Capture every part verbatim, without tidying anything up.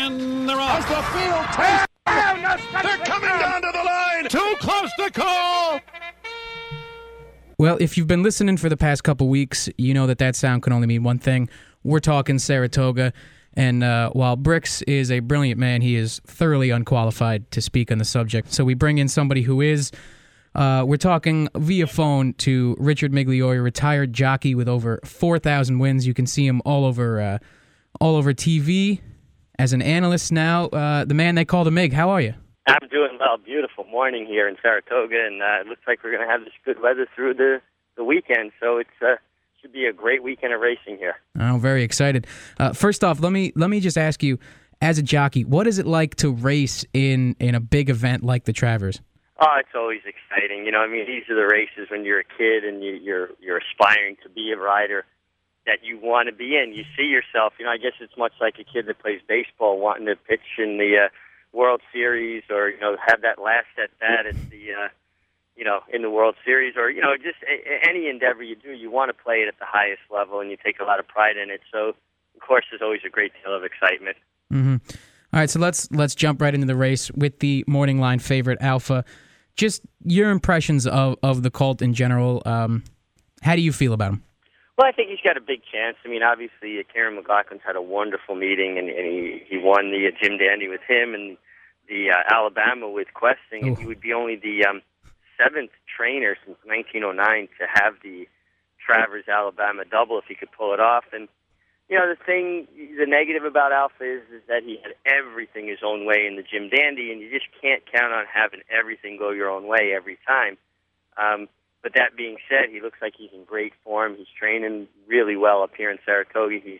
And they're off. As the field takes... They're coming down to the line. Too close to call. Well, if you've been listening for the past couple weeks, you know that that sound can only mean one thing. We're talking Saratoga. And uh, while Bricks is a brilliant man, he is thoroughly unqualified to speak on the subject. So we bring in somebody who is. Uh, we're talking via phone to Richard Migliore, retired jockey with over four thousand wins. You can see him all over uh, all over T V as an analyst now. Uh, the man they call the Mig. How are you? I'm doing well. Beautiful morning here in Saratoga, and uh, it looks like we're going to have this good weather through the, the weekend. So it's uh, should be a great weekend of racing here. I'm very excited. Uh, first off, let me let me just ask you, as a jockey, what is it like to race in, in a big event like the Travers? Oh, it's always exciting. You know, I mean, these are the races when you're a kid and you, you're you're aspiring to be a rider that you want to be in. You see yourself. You know, I guess it's much like a kid that plays baseball wanting to pitch in the uh, World Series, or you know, have that last at bat at the uh, you know in the World Series, or you know, just a, any endeavor you do, you want to play it at the highest level, and you take a lot of pride in it. So, of course, there's always a great deal of excitement. Mm-hmm. All right, so let's let's jump right into the race with the morning line favorite, Alpha. Just your impressions of, of the colt in general. Um, how do you feel about him? Well, I think he's got a big chance. I mean, obviously, uh, Karen McLaughlin's had a wonderful meeting, and, and he, he won the uh, Jim Dandy with him and the uh, Alabama with Questing, and Ooh. he would be only the um, seventh trainer since nineteen oh nine to have the Travers Alabama double if he could pull it off. And you know, the thing, the negative about Alpha is, is that he had everything his own way in the Jim Dandy, and you just can't count on having everything go your own way every time. Um, but that being said, he looks like he's in great form. He's training really well up here in Saratoga. He's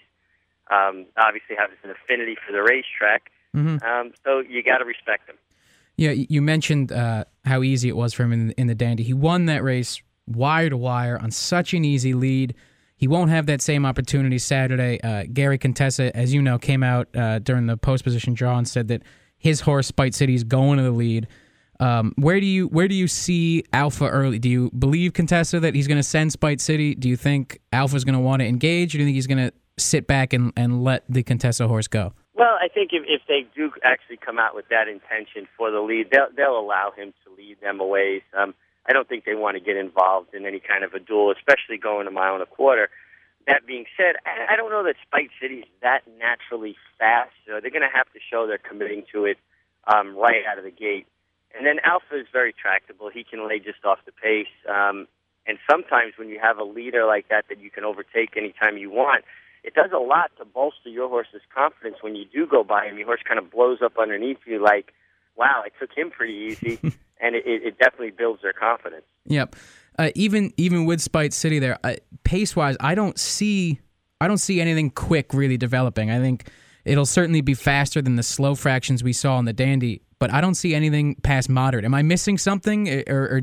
um, obviously has an affinity for the racetrack, Mm-hmm. um, so you got to respect him. Yeah, you mentioned uh, how easy it was for him in, in the Dandy. He won that race wire to wire on such an easy lead. He won't have that same opportunity Saturday. Uh, Gary Contessa, as you know, came out uh, during the post-position draw and said that his horse, Spite City, is going to the lead. Um, where do you where do you see Alpha early? Do you believe Contessa that he's going to send Spite City? Do you think Alpha's going to want to engage, or do you think he's going to sit back and, and let the Contessa horse go? Well, I think if, if they do actually come out with that intention for the lead, they'll, they'll allow him to lead them a ways. Um, I don't think they want to get involved in any kind of a duel, especially going a mile and a quarter. That being said, I, I don't know that Spite City's that naturally fast, so they're going to have to show they're committing to it um, right out of the gate. And then Alpha is very tractable. He can lay just off the pace. Um, and sometimes when you have a leader like that that you can overtake anytime you want, it does a lot to bolster your horse's confidence when you do go by him. Your horse kind of blows up underneath you like, wow, I took him pretty easy. And it, it definitely builds their confidence. Yep. Uh, even even with Spite City there, uh, pace wise, I don't see I don't see anything quick really developing. I think it'll certainly be faster than the slow fractions we saw in the Dandy, but I don't see anything past moderate. Am I missing something, or, or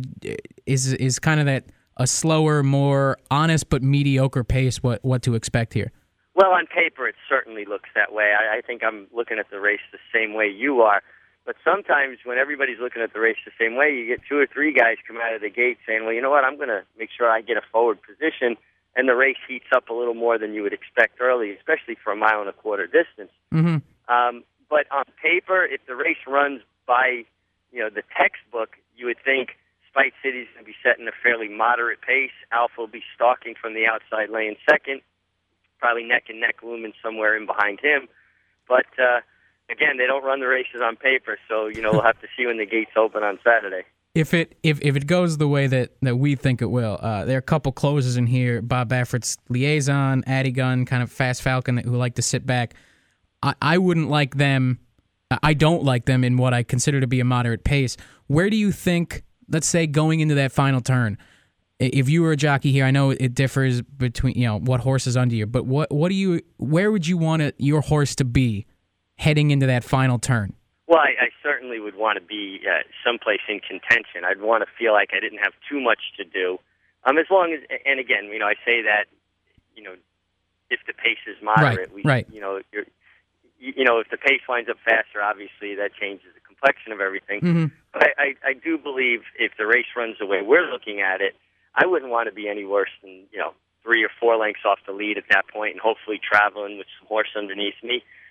is is kind of that a slower, more honest but mediocre pace what what to expect here? Well, on paper, it certainly looks that way. I, I think I'm looking at the race the same way you are. But sometimes when everybody's looking at the race the same way, you get two or three guys come out of the gate saying, well, you know what, I'm going to make sure I get a forward position, and the race heats up a little more than you would expect early, especially for a mile and a quarter distance. Mm-hmm. Um, but on paper, if the race runs by, you know, the textbook, you would think Spite City's going to be setting a fairly moderate pace. Alpha will be stalking from the outside lane second, probably neck and neck looming somewhere in behind him. But, uh, again, they don't run the races on paper, so, you know, we'll have to see when the gates open on Saturday. If it if, if it goes the way that, that we think it will, uh, there are a couple closers in here. Bob Baffert's Liaison, Addy Gun, kind of Fast Falcon who like to sit back. I, I wouldn't like them. I don't like them in what I consider to be a moderate pace. Where do you think, let's say, going into that final turn, if you were a jockey here, I know it differs between, you know, what horse is under you, but what what do you where would you want it, your horse to be heading into that final turn? Well, I, I certainly would want to be uh, someplace in contention. I'd want to feel like I didn't have too much to do. Um, as long as, and again, you know, I say that, you know, if the pace is moderate, right, we, right. you know, you're, you, you know, if the pace winds up faster, obviously that changes the complexion of everything. Mm-hmm. But I, I, I do believe if the race runs the way we're looking at it, I wouldn't want to be any worse than, you know, three or four lengths off the lead at that point, and hopefully traveling with some horse underneath me.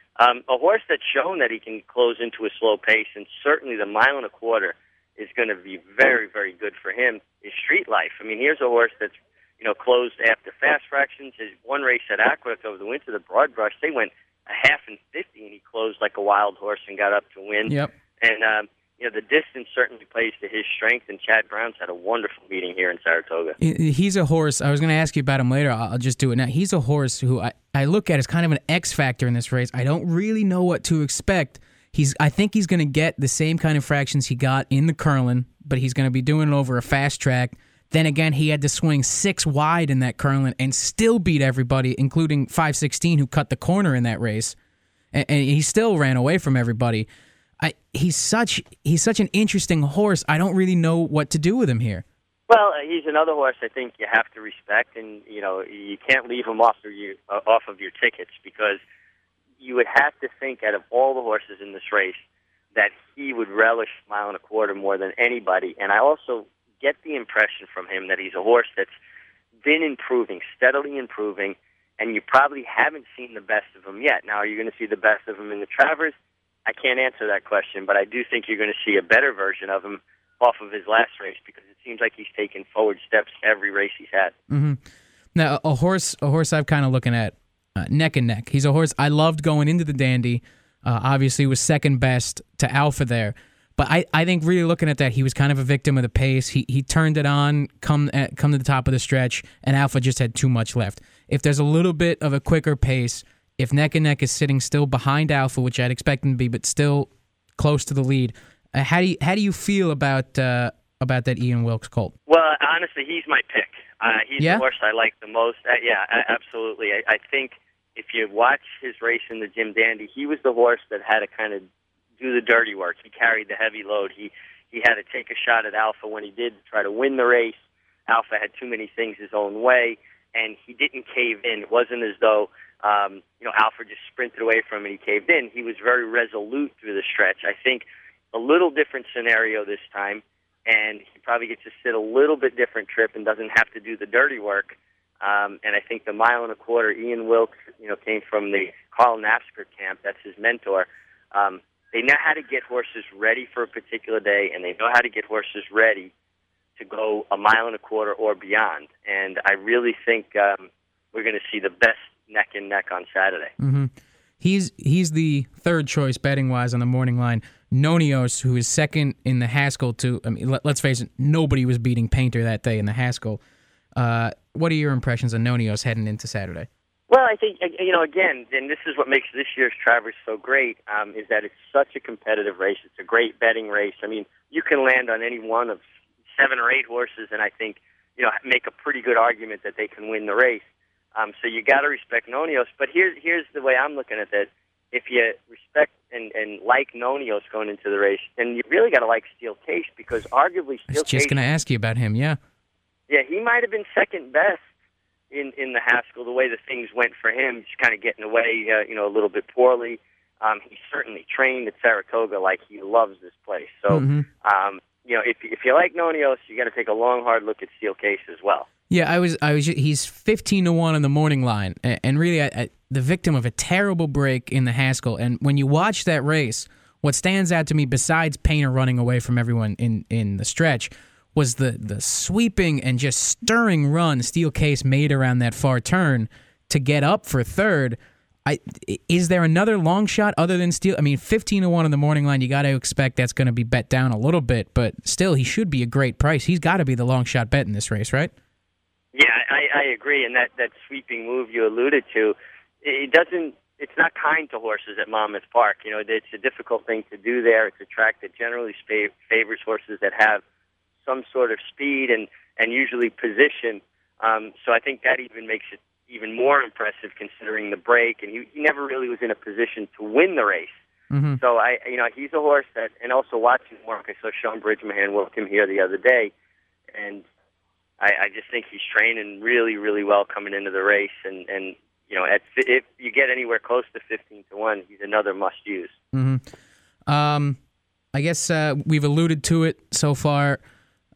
Um, a horse that's shown that he can close into a slow pace, and certainly the mile and a quarter is going to be very, very good for him, is Street Life. I mean, here's a horse that's, you know, closed after fast fractions. His one race at Aqueduct over the winter, the Broad Brush, they went a half and fifty, and he closed like a wild horse and got up to win. Yep. And, um, you know, the distance certainly plays to his strength, and Chad Brown's had a wonderful meeting here in Saratoga. He's a horse. I was going to ask you about him later. I'll just do it now. He's a horse who I, I look at as kind of an X factor in this race. I don't really know what to expect. He's. I think he's going to get the same kind of fractions he got in the Curlin, but he's going to be doing it over a fast track. Then again, he had to swing six wide in that Curlin and still beat everybody, including five sixteen, who cut the corner in that race. And, and he still ran away from everybody. I, he's such he's such an interesting horse. I don't really know what to do with him here. Well, he's another horse I think you have to respect, and you know you can't leave him off of your uh, off of your tickets, because you would have to think, out of all the horses in this race, that he would relish mile and a quarter more than anybody. And I also get the impression from him that he's a horse that's been improving, steadily improving, and you probably haven't seen the best of him yet. Now, are you going to see the best of him in the Travers? I can't answer that question, but I do think you're going to see a better version of him off of his last race, because it seems like he's taken forward steps every race he's had. Mm-hmm. Now, a horse, a horse I'm kind of looking at uh, neck and neck. He's a horse I loved going into the Dandy. Uh, obviously, was second best to Alpha there. But I, I think really looking at that, he was kind of a victim of the pace. He he turned it on, come at, come to the top of the stretch, and Alpha just had too much left. If there's a little bit of a quicker pace, if Neck and Neck is sitting still behind Alpha, which I'd expect him to be, but still close to the lead, uh, how do you how do you feel about uh, about that Ian Wilkes colt? Well, honestly, he's my pick. Uh, he's yeah? the horse I like the most. Uh, yeah, absolutely. I, I think if you watch his race in the Jim Dandy, he was the horse that had to kind of do the dirty work. He carried the heavy load. He he had to take a shot at Alpha when he did try to win the race. Alpha had too many things his own way, and he didn't cave in. It wasn't as though um, you know Alpha just sprinted away from him and he caved in. He was very resolute through the stretch. I think a little different scenario this time, and he probably gets to sit a little bit different trip and doesn't have to do the dirty work. Um, and I think the mile and a quarter, Ian Wilkes, you know, came from the Carl Knapsker camp. That's his mentor. Um, They know how to get horses ready for a particular day, and they know how to get horses ready to go a mile and a quarter or beyond. And I really think um, we're going to see the best neck and neck on Saturday. Mm-hmm. He's he's the third choice betting wise on the morning line. Nonios, who is second in the Haskell. To I mean, let, let's face it, nobody was beating Painter that day in the Haskell. Uh, what are your impressions of Nonios heading into Saturday? Well, I think, you know, again, and this is what makes this year's Travers so great, um, is that it's such a competitive race. It's a great betting race. I mean, you can land on any one of seven or eight horses and I think, you know, make a pretty good argument that they can win the race. Um, so you got to respect Nonios. But here's, here's the way I'm looking at it. If you respect and, and like Nonios going into the race, then you really got to like Steel Case, because arguably Steel Case... I was just going to ask you about him, yeah. Yeah, he might have been second best in in the Haskell, the way the things went for him, just kind of getting away, uh, you know, a little bit poorly. Um, he certainly trained at Saratoga like he loves this place. So, mm-hmm. um, you know, if if you like Nonios, you got to take a long, hard look at Steel Case as well. Yeah, I was, I was. He's fifteen to one on the morning line, and really, I, I, the victim of a terrible break in the Haskell. And when you watch that race, what stands out to me, besides Painter running away from everyone in in the stretch, was the, the sweeping and just stirring run Steel Case made around that far turn to get up for third. I, is there another long shot other than Steel? I mean, fifteen to one on the morning line, you got to expect that's going to be bet down a little bit, but still, he should be a great price. He's got to be the long shot bet in this race, right? Yeah, I, I agree, and that, that sweeping move you alluded to, it doesn't, it's not kind to horses at Monmouth Park. You know, it's a difficult thing to do there. It's a track that generally favors horses that have some sort of speed and, and usually position. Um, so I think that even makes it even more impressive considering the break. And he, he never really was in a position to win the race. Mm-hmm. So I, you know, he's a horse that, and also watching him work, I saw Sean Bridgman work him here the other day, and I, I just think he's training really, really well coming into the race. And, and you know, at, if you get anywhere close to fifteen to one, he's another must use. Mm-hmm. Um, I guess uh, we've alluded to it so far.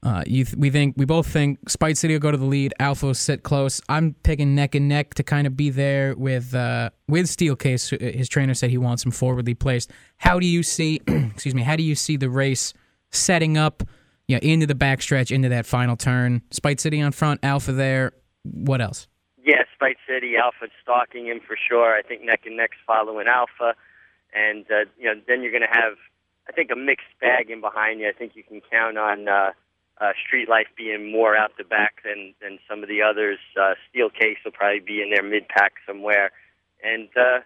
Uh, you th- we think we both think Spite City will go to the lead. Alpha will sit close. I'm picking neck and neck to kind of be there with uh, with Steelcase. His trainer said he wants him forwardly placed. How do you see? excuse me. How do you see the race setting up? You know, into the backstretch, into that final turn. Spite City on front, Alpha there. What else? Yeah, Spite City, Alpha stalking him for sure. I think neck and neck's following Alpha, and uh, you know then you're going to have, I think, a mixed bag in behind you. I think you can count on. Uh, Uh, Street Life being more out the back than, than some of the others. Uh, Steelcase will probably be in their mid-pack somewhere. And uh,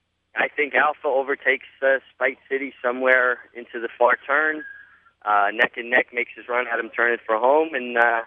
I think Alpha overtakes uh, Spite City somewhere into the far turn. Uh, neck and neck makes his run, had him turn it for home. And uh,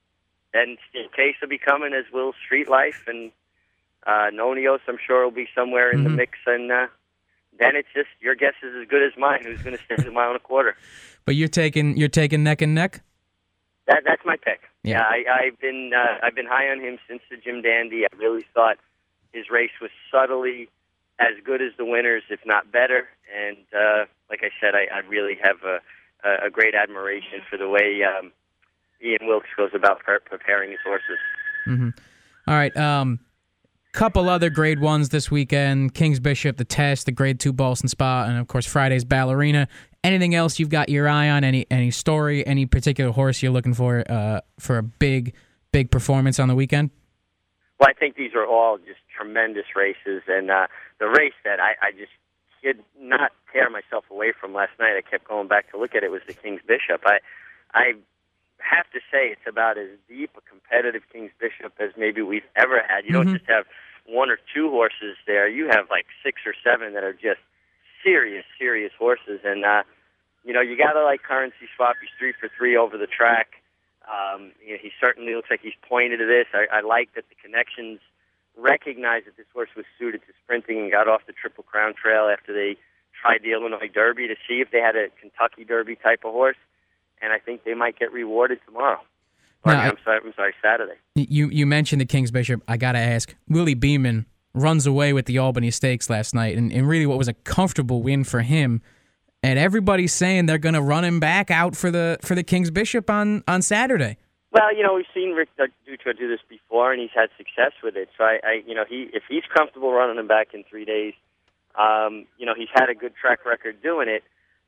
then Steelcase will be coming, as will Street Life. And uh, Nonios, I'm sure, will be somewhere in mm-hmm. the mix. And uh, then it's just, your guess is as good as mine, who's going to stay the mile and a quarter. But you're taking you're taking neck and neck? That, that's my pick. Yeah, uh, I, I've been uh, I've been high on him since the Jim Dandy. I really thought his race was subtly as good as the winners, if not better. And uh, like I said, I, I really have a, a great admiration for the way um, Ian Wilkes goes about pre- preparing his horses. Mm-hmm. All right. Um, couple other grade ones this weekend: King's Bishop, the Test, the grade two Boston Spa, and of course Friday's Ballerina. Anything else you've got your eye on? Any any story? Any particular horse you're looking for uh, for a big big performance on the weekend? Well, I think these are all just tremendous races, and uh, the race that I, I just could not tear myself away from last night. I kept going back to look at it. Was the King's Bishop. I I have to say it's about as deep a competitive King's Bishop as maybe we've ever had. You mm-hmm. don't just have one or two horses there. You have like six or seven that are just serious, serious horses. And, uh, you know, you got to like Currency Swap. He's three for three over the track. Um, you know, he certainly looks like he's pointed to this. I, I like that the connections recognized that this horse was suited to sprinting and got off the Triple Crown Trail after they tried the Illinois Derby to see if they had a Kentucky Derby type of horse. And I think they might get rewarded tomorrow. Or, no, I, I'm, sorry, I'm sorry, Saturday. You, you mentioned the King's Bishop. I got to ask, Willie Beeman runs away with the Albany Stakes last night, and, and really what was a comfortable win for him. And everybody's saying they're going to run him back out for the for the King's Bishop on, on Saturday. Well, you know, we've seen Rick Dutra do this before, and he's had success with it. So, I, I you know, he if he's comfortable running him back in three days, um, you know, he's had a good track record doing it.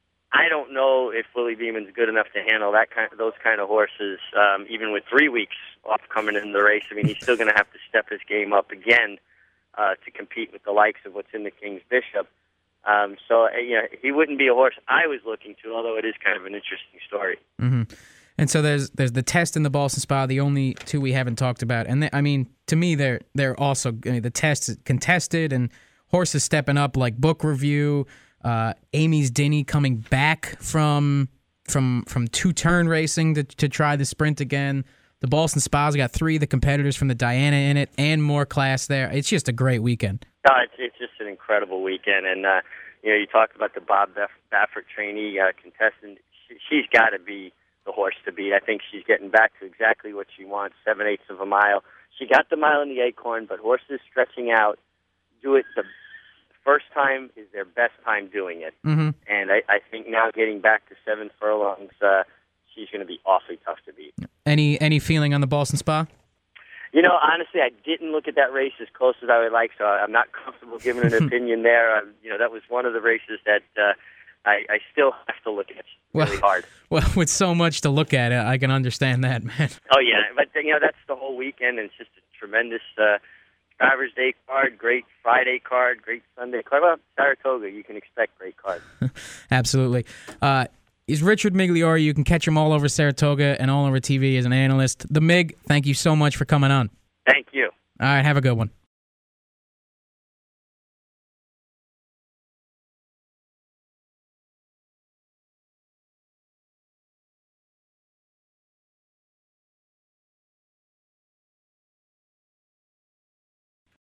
I don't know if Willie Beeman's good enough to handle that kind of, those kind of horses, um, even with three weeks off coming in the race. I mean, he's still going to have to step his game up again uh, to compete with the likes of what's in the King's Bishop. Um, so, uh, you know, he wouldn't be a horse I was looking to, although it is kind of an interesting story. Mm-hmm. And so there's there's the Test and the Boston Spa, the only two we haven't talked about. And they, I mean, to me, they're they're also I mean, the Test is contested and horses stepping up like Book Review. Uh, Amy's Dinny coming back from from from two turn racing to to try the sprint again. The Boston Spa's got three of the competitors from the Diana in it and more class there. It's just a great weekend. No, it's, it's just an incredible weekend. And, uh, you know, you talk about the Bob Baffert trainee uh, contestant. She, she's got to be the horse to beat. I think she's getting back to exactly what she wants, seven-eighths of a mile. She got the mile in the Acorn, but horses stretching out do it the first time is their best time doing it. Mm-hmm. And I, I think now getting back to seven furlongs, uh, she's going to be awfully tough to beat. Any any feeling on the Boston Spa? You know, honestly, I didn't look at that race as close as I would like, so I'm not comfortable giving an opinion there. Um, you know, that was one of the races that uh, I, I still have to look at really well, hard. Well, with so much to look at, I can understand that, man. Oh, yeah, but, you know, that's the whole weekend, and it's just a tremendous uh, Driver's Day card, great Friday card, great Sunday card. Well, Saratoga, you can expect great cards. Absolutely. Uh, is Richard Migliore. You can catch him all over Saratoga and all over T V as an analyst. The Mig, thank you so much for coming on. Thank you. All right, have a good one.